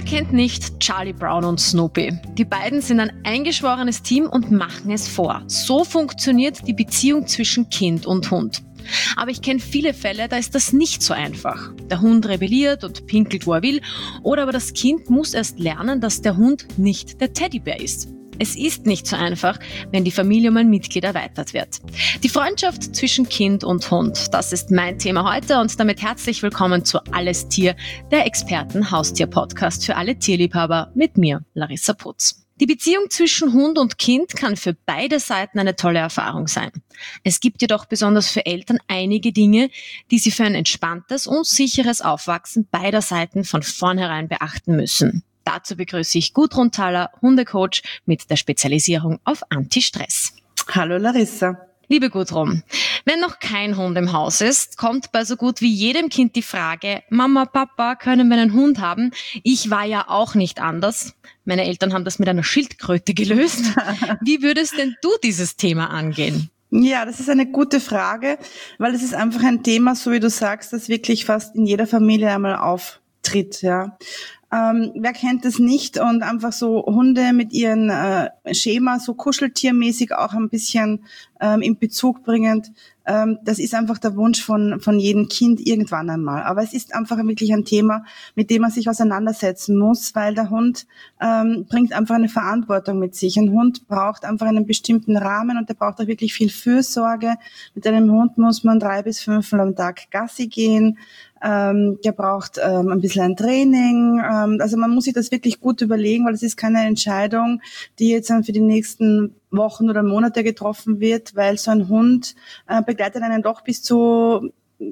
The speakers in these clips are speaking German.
kennt nicht Charlie Brown und Snoopy? Die beiden sind ein eingeschworenes Team und machen es vor. So funktioniert die Beziehung zwischen Kind und Hund. Aber ich kenne viele Fälle, da ist das nicht so einfach. Der Hund rebelliert und pinkelt, wo er will, oder aber das Kind muss erst lernen, dass der Hund nicht der Teddybär ist. Es ist nicht so einfach, wenn die Familie um ein Mitglied erweitert wird. Die Freundschaft zwischen Kind und Hund, das ist mein Thema heute und damit herzlich willkommen zu Alles Tier, der Experten-Haustier-Podcast für alle Tierliebhaber mit mir, Larissa Putz. Die Beziehung zwischen Hund und Kind kann für beide Seiten eine tolle Erfahrung sein. Es gibt jedoch besonders für Eltern einige Dinge, die sie für ein entspanntes und sicheres Aufwachsen beider Seiten von vornherein beachten müssen. Dazu begrüße ich Gudrun Thaler, Hundecoach mit der Spezialisierung auf Anti-Stress. Hallo Larissa. Liebe Gudrun, wenn noch kein Hund im Haus ist, kommt bei so gut wie jedem Kind die Frage, Mama, Papa, können wir einen Hund haben? Ich war ja auch nicht anders. Meine Eltern haben das mit einer Schildkröte gelöst. Wie würdest denn du dieses Thema angehen? Ja, das ist eine gute Frage, weil es ist einfach ein Thema, so wie du sagst, das wirklich fast in jeder Familie einmal auftritt, ja. Wer kennt es nicht? Und einfach so Hunde mit ihren Schema, so kuscheltiermäßig auch ein bisschen in Bezug bringend. Das ist einfach der Wunsch von jedem Kind irgendwann einmal. Aber es ist einfach wirklich ein Thema, mit dem man sich auseinandersetzen muss, weil der Hund bringt einfach eine Verantwortung mit sich. Ein Hund braucht einfach einen bestimmten Rahmen und der braucht auch wirklich viel Fürsorge. Mit einem Hund muss man 3 bis 5 Mal am Tag Gassi gehen. Der braucht ein bisschen ein Training. Also man muss sich das wirklich gut überlegen, weil es ist keine Entscheidung, die jetzt dann für die nächsten Wochen oder Monate getroffen wird, weil so ein Hund begleitet einen doch bis zu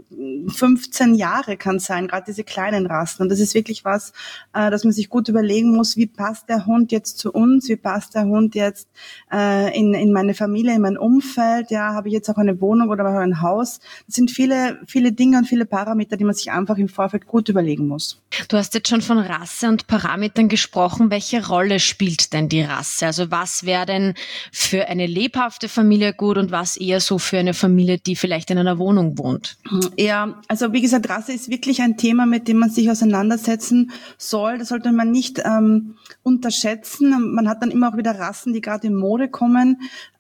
15 Jahre kann sein, gerade diese kleinen Rassen. Und das ist wirklich was, dass man sich gut überlegen muss, wie passt der Hund jetzt zu uns, wie passt der Hund jetzt in meine Familie, in mein Umfeld, ja, habe ich jetzt auch eine Wohnung oder auch ein Haus. Das sind viele, viele Dinge und viele Parameter, die man sich einfach im Vorfeld gut überlegen muss. Du hast jetzt schon von Rasse und Parametern gesprochen. Welche Rolle spielt denn die Rasse? Also was wäre denn für eine lebhafte Familie gut und was eher so für eine Familie, die vielleicht in einer Wohnung wohnt? Ja, also wie gesagt, Rasse ist wirklich ein Thema, mit dem man sich auseinandersetzen soll. Das sollte man nicht unterschätzen. Man hat dann immer auch wieder Rassen, die gerade in Mode kommen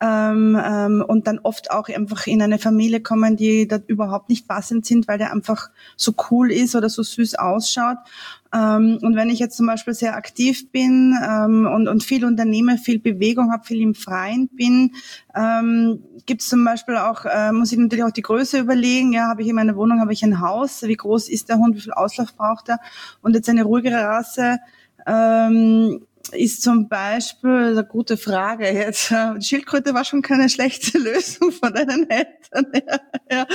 und dann oft auch einfach in eine Familie kommen, die da überhaupt nicht passend sind, weil der einfach so cool ist oder so süß ausschaut. Und wenn ich jetzt zum Beispiel sehr aktiv bin und viel unternehme, viel Bewegung habe, viel im Freien bin, gibt es zum Beispiel auch, muss ich natürlich auch die Größe überlegen, ja, habe ich in meiner Wohnung, habe ich ein Haus, wie groß ist der Hund, wie viel Auslauf braucht er? Und jetzt eine ruhigere Rasse ist zum Beispiel, eine gute Frage jetzt, die Schildkröte war schon keine schlechte Lösung von deinen Eltern. Ja.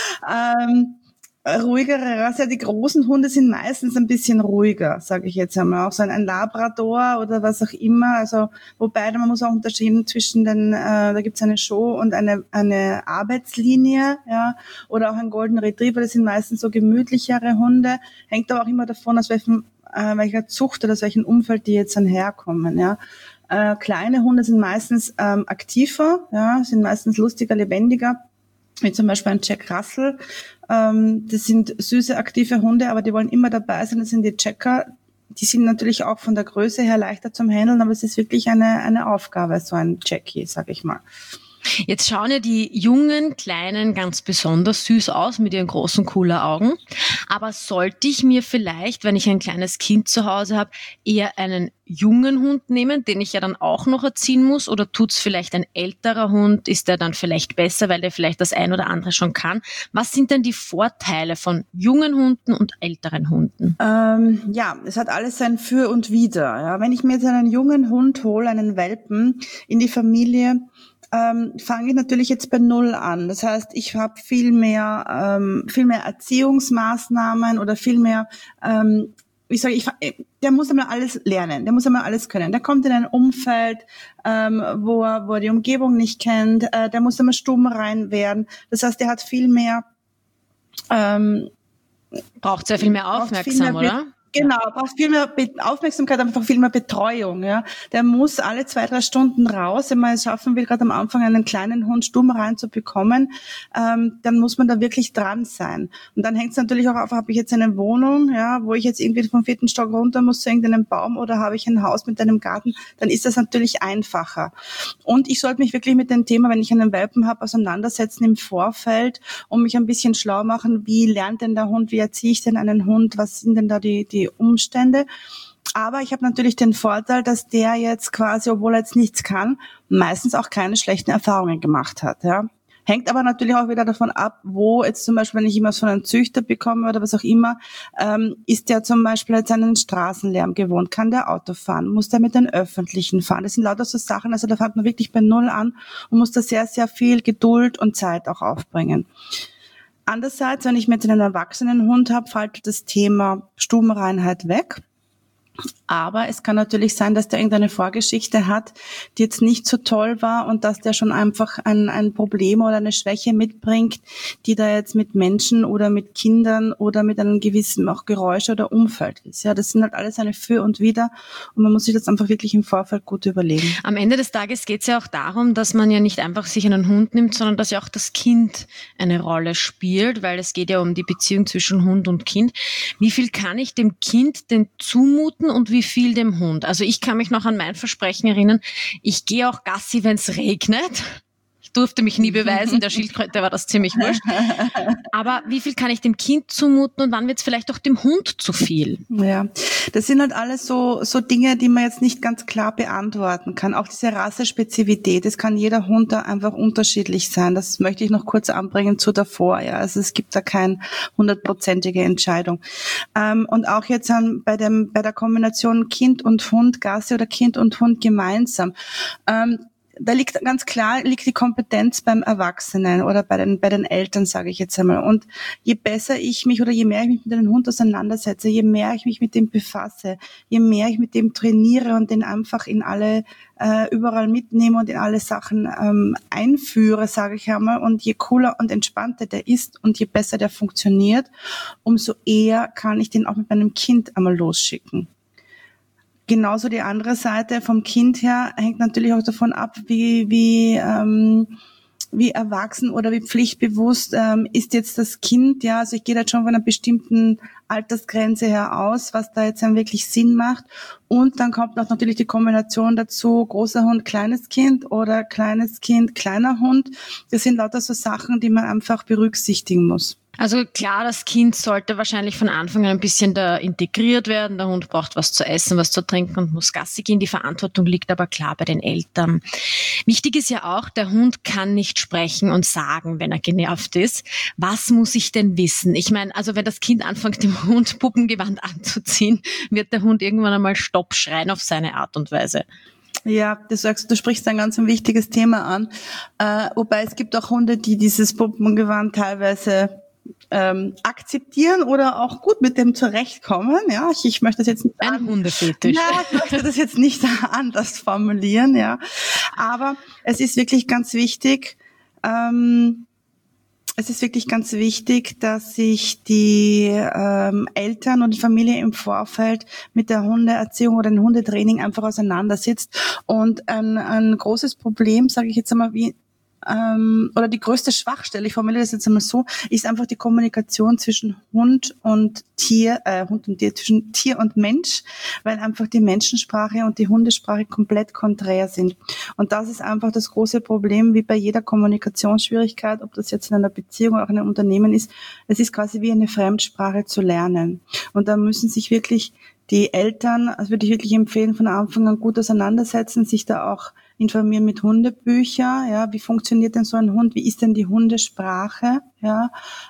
Ruhigere Rasse, die großen Hunde sind meistens ein bisschen ruhiger, sage ich jetzt einmal. Auch so ein Labrador oder was auch immer. Also wobei man muss auch unterscheiden zwischen da gibt's eine Show und eine Arbeitslinie, ja, oder auch ein Golden Retriever. Das sind meistens so gemütlichere Hunde. Hängt aber auch immer davon, aus welcher Zucht oder aus welchem Umfeld die jetzt dann herkommen, ja. Kleine Hunde sind meistens aktiver, ja, sind meistens lustiger, lebendiger. Wie zum Beispiel ein Jack Russell. Das sind süße, aktive Hunde, aber die wollen immer dabei sein. Das sind die Jacker. Die sind natürlich auch von der Größe her leichter zum Handeln, aber es ist wirklich eine Aufgabe, so ein Jackie, sag ich mal. Jetzt schauen ja die jungen, kleinen ganz besonders süß aus mit ihren großen, coolen Augen. Aber sollte ich mir vielleicht, wenn ich ein kleines Kind zu Hause habe, eher einen jungen Hund nehmen, den ich ja dann auch noch erziehen muss? Oder tut's vielleicht ein älterer Hund? Ist der dann vielleicht besser, weil der vielleicht das ein oder andere schon kann? Was sind denn die Vorteile von jungen Hunden und älteren Hunden? Ja, es hat alles sein Für und Wider. Ja. Wenn ich mir jetzt einen jungen Hund hole, einen Welpen in die Familie, fange ich natürlich jetzt bei Null an. Das heißt, ich habe viel mehr Erziehungsmaßnahmen oder viel mehr, der muss einmal alles lernen, der muss einmal alles können. Der kommt in ein Umfeld, wo er die Umgebung nicht kennt, der muss einmal stumm rein werden. Das heißt, der hat viel mehr braucht sehr viel mehr Aufmerksamkeit, oder? Genau, braucht viel mehr Aufmerksamkeit, einfach viel mehr Betreuung. Ja, der muss alle 2-3 Stunden raus. Wenn man es schaffen will, gerade am Anfang einen kleinen Hund stumm reinzubekommen, dann muss man da wirklich dran sein. Und dann hängt es natürlich auch auf, habe ich jetzt eine Wohnung, ja, wo ich jetzt irgendwie vom 4. Stock runter muss zu irgendeinem Baum, oder habe ich ein Haus mit einem Garten, dann ist das natürlich einfacher. Und ich sollte mich wirklich mit dem Thema, wenn ich einen Welpen habe, auseinandersetzen im Vorfeld und mich ein bisschen schlau machen, wie lernt denn der Hund, wie erziehe ich denn einen Hund, was sind denn da die Umstände. Aber ich habe natürlich den Vorteil, dass der jetzt quasi, obwohl er jetzt nichts kann, meistens auch keine schlechten Erfahrungen gemacht hat. Ja. Hängt aber natürlich auch wieder davon ab, wo jetzt zum Beispiel, wenn ich immer so einen Züchter bekomme oder was auch immer, ist der zum Beispiel jetzt einen Straßenlärm gewohnt, kann der Auto fahren, muss der mit den Öffentlichen fahren. Das sind lauter so Sachen, also da fängt man wirklich bei Null an und muss da sehr, sehr viel Geduld und Zeit auch aufbringen. Andererseits, wenn ich mit einem erwachsenen Hund habe, fällt das Thema Stubenreinheit weg. Aber es kann natürlich sein, dass der irgendeine Vorgeschichte hat, die jetzt nicht so toll war und dass der schon einfach ein Problem oder eine Schwäche mitbringt, die da jetzt mit Menschen oder mit Kindern oder mit einem gewissen auch Geräusch oder Umfeld ist. Ja, das sind halt alles eine Für und Wider und man muss sich das einfach wirklich im Vorfeld gut überlegen. Am Ende des Tages geht es ja auch darum, dass man ja nicht einfach sich einen Hund nimmt, sondern dass ja auch das Kind eine Rolle spielt, weil es geht ja um die Beziehung zwischen Hund und Kind. Wie viel kann ich dem Kind denn zumuten und wie viel dem Hund? Also ich kann mich noch an mein Versprechen erinnern, ich gehe auch Gassi, wenn es regnet. Ich durfte mich nie beweisen, der Schildkröte war das ziemlich wurscht. Aber wie viel kann ich dem Kind zumuten und wann wird es vielleicht auch dem Hund zu viel? Ja, das sind halt alles so Dinge, die man jetzt nicht ganz klar beantworten kann. Auch diese Rassespezifität, es kann jeder Hund da einfach unterschiedlich sein. Das möchte ich noch kurz anbringen zu davor. Ja, also es gibt da keine 100%ige Entscheidung. Und auch jetzt bei der Kombination Kind und Hund, Gassi oder Kind und Hund gemeinsam. Da liegt ganz klar die Kompetenz beim Erwachsenen oder bei den Eltern, sage ich jetzt einmal. Und je besser ich mich oder je mehr ich mich mit einem Hund auseinandersetze, je mehr ich mich mit dem befasse, je mehr ich mit dem trainiere und den einfach in alle überall mitnehme und in alle Sachen einführe, sage ich einmal. Und je cooler und entspannter der ist und je besser der funktioniert, umso eher kann ich den auch mit meinem Kind einmal losschicken. Genauso die andere Seite vom Kind her hängt natürlich auch davon ab, wie erwachsen oder wie pflichtbewusst ist jetzt das Kind. Ja, also ich gehe da schon von einer bestimmten Altersgrenze her aus, was da jetzt dann wirklich Sinn macht. Und dann kommt auch natürlich die Kombination dazu, großer Hund, kleines Kind oder kleines Kind, kleiner Hund. Das sind lauter so Sachen, die man einfach berücksichtigen muss. Also klar, das Kind sollte wahrscheinlich von Anfang an ein bisschen da integriert werden. Der Hund braucht was zu essen, was zu trinken und muss Gassi gehen. Die Verantwortung liegt aber klar bei den Eltern. Wichtig ist ja auch, der Hund kann nicht sprechen und sagen, wenn er genervt ist. Was muss ich denn wissen? Ich meine, also wenn das Kind anfängt, dem Hund Puppengewand anzuziehen, wird der Hund irgendwann einmal Stopp schreien auf seine Art und Weise. Ja, du sprichst ein ganz wichtiges Thema an. Wobei es gibt auch Hunde, die dieses Puppengewand teilweise akzeptieren oder auch gut mit dem zurechtkommen. Ja, ich möchte das jetzt nicht ein Hundefetisch. Ja, ich möchte das jetzt nicht anders formulieren, ja. Aber es ist wirklich ganz wichtig, dass sich die Eltern und die Familie im Vorfeld mit der Hundeerziehung oder dem Hundetraining einfach auseinandersetzt. Und ein großes Problem, sage ich jetzt einmal, oder die größte Schwachstelle, ich formuliere das jetzt einmal so, ist einfach die Kommunikation zwischen Hund und Tier, zwischen Tier und Mensch, weil einfach die Menschensprache und die Hundesprache komplett konträr sind. Und das ist einfach das große Problem, wie bei jeder Kommunikationsschwierigkeit, ob das jetzt in einer Beziehung oder auch in einem Unternehmen ist. Es ist quasi wie eine Fremdsprache zu lernen. Und da müssen sich wirklich die Eltern, also würde ich wirklich empfehlen, von Anfang an gut auseinandersetzen, sich da auch informieren mit Hundebüchern, ja, wie funktioniert denn so ein Hund, wie ist denn die Hundesprache, ja,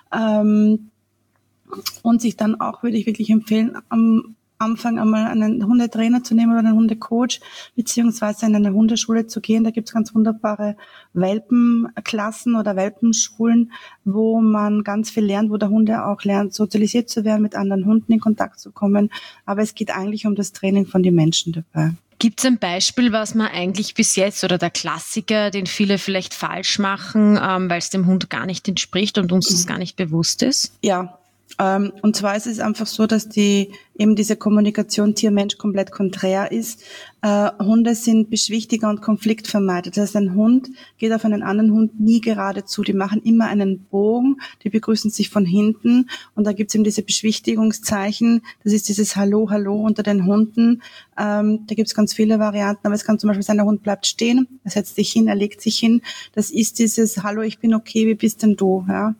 und sich dann auch, würde ich wirklich empfehlen, am Anfang einmal einen Hundetrainer zu nehmen oder einen Hundecoach, beziehungsweise in eine Hundeschule zu gehen. Da gibt es ganz wunderbare Welpenklassen oder Welpenschulen, wo man ganz viel lernt, wo der Hunde auch lernt, sozialisiert zu werden, mit anderen Hunden in Kontakt zu kommen. Aber es geht eigentlich um das Training von den Menschen dabei. Gibt es ein Beispiel, was man eigentlich bis jetzt oder der Klassiker, den viele vielleicht falsch machen, weil es dem Hund gar nicht entspricht und uns das gar nicht bewusst ist? Ja, Und zwar ist es einfach so, dass diese Kommunikation Tier-Mensch komplett konträr ist. Hunde sind Beschwichtiger und Konfliktvermeider. Das heißt, ein Hund geht auf einen anderen Hund nie gerade zu. Die machen immer einen Bogen, die begrüßen sich von hinten und da gibt's eben diese Beschwichtigungszeichen. Das ist dieses Hallo, Hallo unter den Hunden. Da gibt's ganz viele Varianten, aber es kann zum Beispiel sein, der Hund bleibt stehen, er setzt sich hin, er legt sich hin. Das ist dieses Hallo, ich bin okay, wie bist denn du? Ja.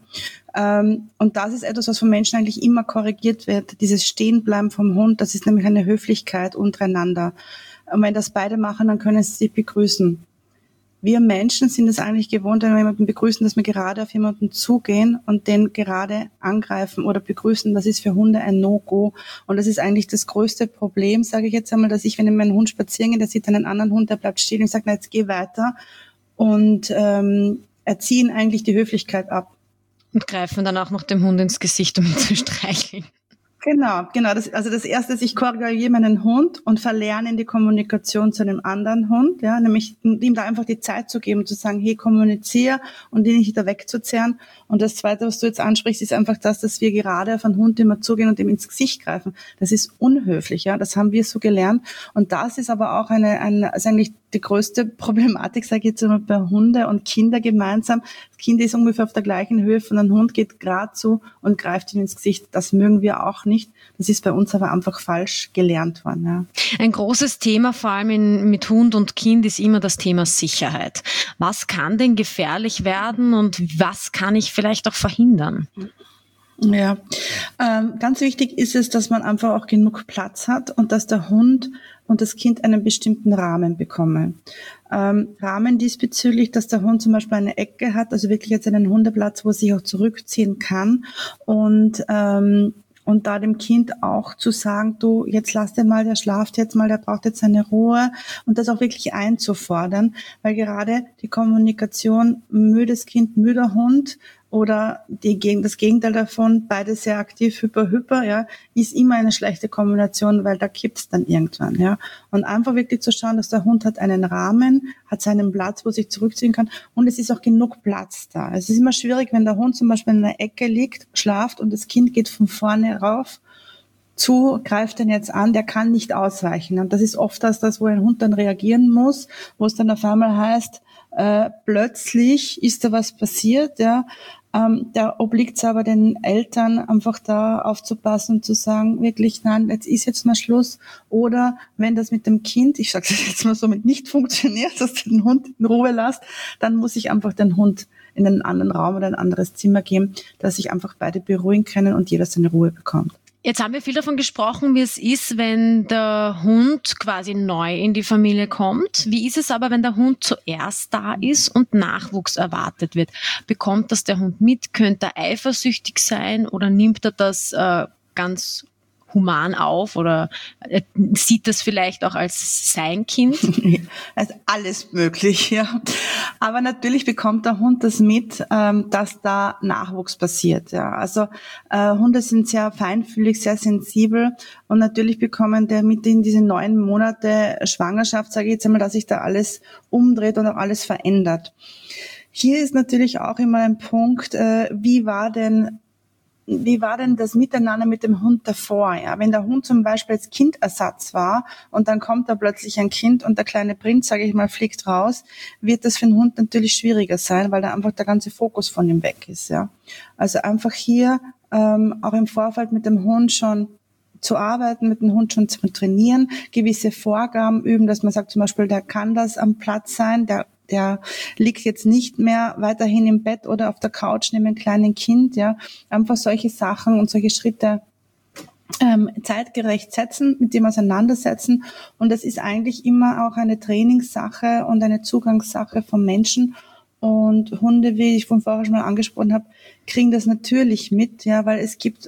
Und das ist etwas, was von Menschen eigentlich immer korrigiert wird. Dieses Stehenbleiben vom Hund, das ist nämlich eine Höflichkeit untereinander. Und wenn das beide machen, dann können sie sich begrüßen. Wir Menschen sind es eigentlich gewohnt, wenn wir jemanden begrüßen, dass wir gerade auf jemanden zugehen und den gerade angreifen oder begrüßen. Das ist für Hunde ein No-Go. Und das ist eigentlich das größte Problem, sage ich jetzt einmal, dass ich, wenn mein Hund spazieren geht, der sieht einen anderen Hund, der bleibt stehen und sagt, na, jetzt geh weiter. Und erziehen eigentlich die Höflichkeit ab. Und greifen dann auch noch dem Hund ins Gesicht, um ihn zu streicheln. Genau. Das erste ist, ich korrigiere meinen Hund und verlerne in die Kommunikation zu einem anderen Hund, ja, nämlich ihm da einfach die Zeit zu geben, zu sagen, hey, kommuniziere und ihn nicht da wegzuzerren. Und das Zweite, was du jetzt ansprichst, ist einfach das, dass wir gerade auf einen Hund immer zugehen und ihm ins Gesicht greifen. Das ist unhöflich, ja, das haben wir so gelernt. Und das ist aber auch ist eigentlich die größte Problematik, sage ich jetzt mal, bei Hunde und Kinder gemeinsam. Das Kind ist ungefähr auf der gleichen Höhe von einem Hund, geht gerade zu und greift ihm ins Gesicht. Das mögen wir auch nicht. Das ist bei uns aber einfach falsch gelernt worden. Ja. Ein großes Thema, vor allem mit Hund und Kind, ist immer das Thema Sicherheit. Was kann denn gefährlich werden und was kann ich vielleicht auch verhindern? Ja, ganz wichtig ist es, dass man einfach auch genug Platz hat und dass der Hund und das Kind einen bestimmten Rahmen bekommen. Rahmen diesbezüglich, dass der Hund zum Beispiel eine Ecke hat, also wirklich jetzt einen Hundeplatz, wo er sich auch zurückziehen kann und da dem Kind auch zu sagen, du, jetzt lass den mal, der schlaft jetzt mal, der braucht jetzt seine Ruhe und das auch wirklich einzufordern, weil gerade die Kommunikation müdes Kind, müder Hund oder das Gegenteil davon, beide sehr aktiv, hyper, ja, ist immer eine schlechte Kombination, weil da kippt's dann irgendwann, ja. Und einfach wirklich zu schauen, dass der Hund hat einen Rahmen, hat seinen Platz, wo er sich zurückziehen kann und es ist auch genug Platz da. Es ist immer schwierig, wenn der Hund zum Beispiel in einer Ecke liegt, schlaft und das Kind geht von vorne rauf, greift den jetzt an, der kann nicht ausweichen. Und das ist oft das, wo ein Hund dann reagieren muss, wo es dann auf einmal heißt, plötzlich ist da was passiert, ja. Da obliegt es aber den Eltern, einfach da aufzupassen und zu sagen, wirklich, nein, jetzt mal Schluss. Oder wenn das mit dem Kind, ich sage es jetzt mal so, nicht funktioniert, dass du den Hund in Ruhe lässt, dann muss ich einfach den Hund in einen anderen Raum oder ein anderes Zimmer geben, dass sich einfach beide beruhigen können und jeder seine Ruhe bekommt. Jetzt haben wir viel davon gesprochen, wie es ist, wenn der Hund quasi neu in die Familie kommt. Wie ist es aber, wenn der Hund zuerst da ist und Nachwuchs erwartet wird? Bekommt das der Hund mit? Könnte er eifersüchtig sein oder nimmt er das ganz human auf oder sieht das vielleicht auch als sein Kind? Also alles möglich, ja. Aber natürlich bekommt der Hund das mit, dass da Nachwuchs passiert. Ja. Also Hunde sind sehr feinfühlig, sehr sensibel und natürlich bekommen der mit in diese 9 Monate Schwangerschaft, sage ich jetzt einmal, dass sich da alles umdreht und auch alles verändert. Hier ist natürlich auch immer ein Punkt, wie war denn das Miteinander mit dem Hund davor? Ja, wenn der Hund zum Beispiel als Kindersatz war und dann kommt da plötzlich ein Kind und der kleine Prinz, sage ich mal, fliegt raus, wird das für den Hund natürlich schwieriger sein, weil da einfach der ganze Fokus von ihm weg ist. Ja, also einfach hier auch im Vorfeld mit dem Hund schon zu arbeiten, mit dem Hund schon zu trainieren, gewisse Vorgaben üben, dass man sagt zum Beispiel, der kann das am Platz sein, der liegt jetzt nicht mehr weiterhin im Bett oder auf der Couch neben einem kleinen Kind, ja. Einfach solche Sachen und solche Schritte zeitgerecht setzen, mit dem auseinandersetzen. Und das ist eigentlich immer auch eine Trainingssache und eine Zugangssache vom Menschen. Und Hunde, wie ich von vorher schon mal angesprochen habe, kriegen das natürlich mit, ja, weil es gibt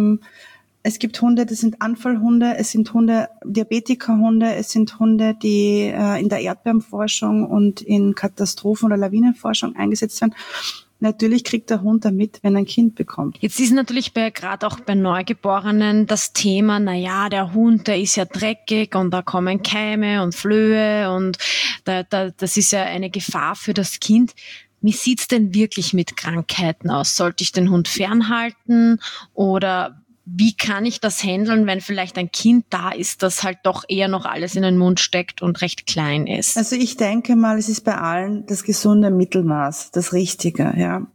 Hunde, das sind Anfallhunde, es sind Hunde, Diabetikerhunde, es sind Hunde, die in der Erdbebenforschung und in Katastrophen- oder Lawinenforschung eingesetzt werden. Natürlich kriegt der Hund damit, wenn er ein Kind bekommt. Jetzt ist natürlich gerade auch bei Neugeborenen das Thema, der Hund, der ist ja dreckig und da kommen Keime und Flöhe und das ist ja eine Gefahr für das Kind. wie sieht's denn wirklich mit Krankheiten aus? Sollte ich den Hund fernhalten oder wie kann ich das handeln, wenn vielleicht ein Kind da ist, das halt doch eher noch alles in den Mund steckt und recht klein ist? Also ich denke mal, es ist bei allen das gesunde Mittelmaß, das Richtige, ja.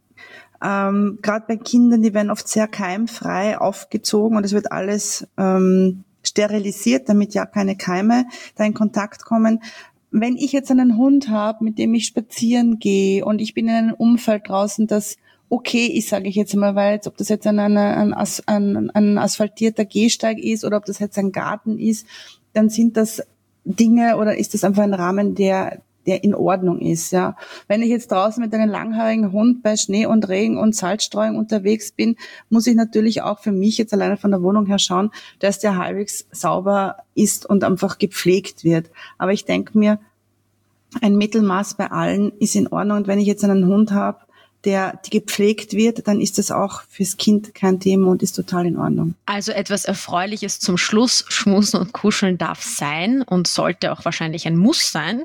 Gerade bei Kindern, die werden oft sehr keimfrei aufgezogen und es wird alles sterilisiert, damit ja keine Keime da in Kontakt kommen. Wenn ich jetzt einen Hund habe, mit dem ich spazieren gehe und ich bin in einem Umfeld draußen, das okay ist, sage ich jetzt mal, weil jetzt, ob das jetzt ein asphaltierter Gehsteig ist oder ob das jetzt ein Garten ist, dann sind das Dinge oder ist das einfach ein Rahmen, der in Ordnung ist, ja. Wenn ich jetzt draußen mit einem langhaarigen Hund bei Schnee und Regen und Salzstreuung unterwegs bin, muss ich natürlich auch für mich jetzt alleine von der Wohnung her schauen, dass der halbwegs sauber ist und einfach gepflegt wird. Aber ich denke mir, ein Mittelmaß bei allen ist in Ordnung. Und wenn ich jetzt einen Hund habe, die gepflegt wird, dann ist das auch fürs Kind kein Thema und ist total in Ordnung. Also etwas Erfreuliches zum Schluss. Schmusen und Kuscheln darf sein und sollte auch wahrscheinlich ein Muss sein.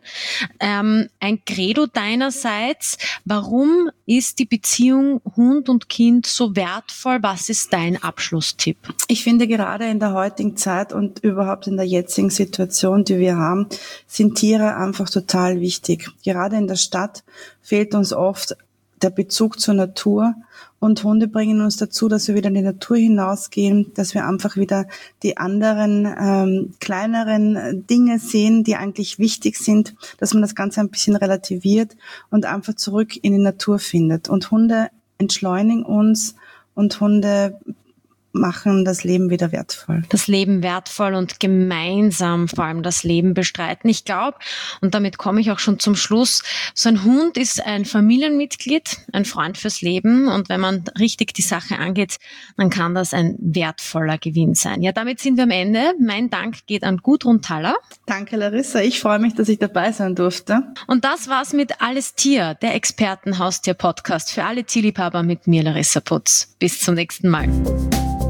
Ein Credo deinerseits. Warum ist die Beziehung Hund und Kind so wertvoll? Was ist dein Abschlusstipp? Ich finde, gerade in der heutigen Zeit und überhaupt in der jetzigen Situation, die wir haben, sind Tiere einfach total wichtig. Gerade in der Stadt fehlt uns oft der Bezug zur Natur und Hunde bringen uns dazu, dass wir wieder in die Natur hinausgehen, dass wir einfach wieder die anderen kleineren Dinge sehen, die eigentlich wichtig sind, dass man das Ganze ein bisschen relativiert und einfach zurück in die Natur findet. Und Hunde entschleunigen uns und Hunde machen das Leben wieder wertvoll. Das Leben wertvoll und gemeinsam vor allem das Leben bestreiten. Ich glaube, und damit komme ich auch schon zum Schluss, so ein Hund ist ein Familienmitglied, ein Freund fürs Leben und wenn man richtig die Sache angeht, dann kann das ein wertvoller Gewinn sein. Ja, damit sind wir am Ende. Mein Dank geht an Gudrun Thaler. Danke, Larissa. Ich freue mich, dass ich dabei sein durfte. Und das war's mit Alles Tier, der Experten-Haustier-Podcast für alle Tierliebhaber mit mir, Larissa Putz. Bis zum nächsten Mal.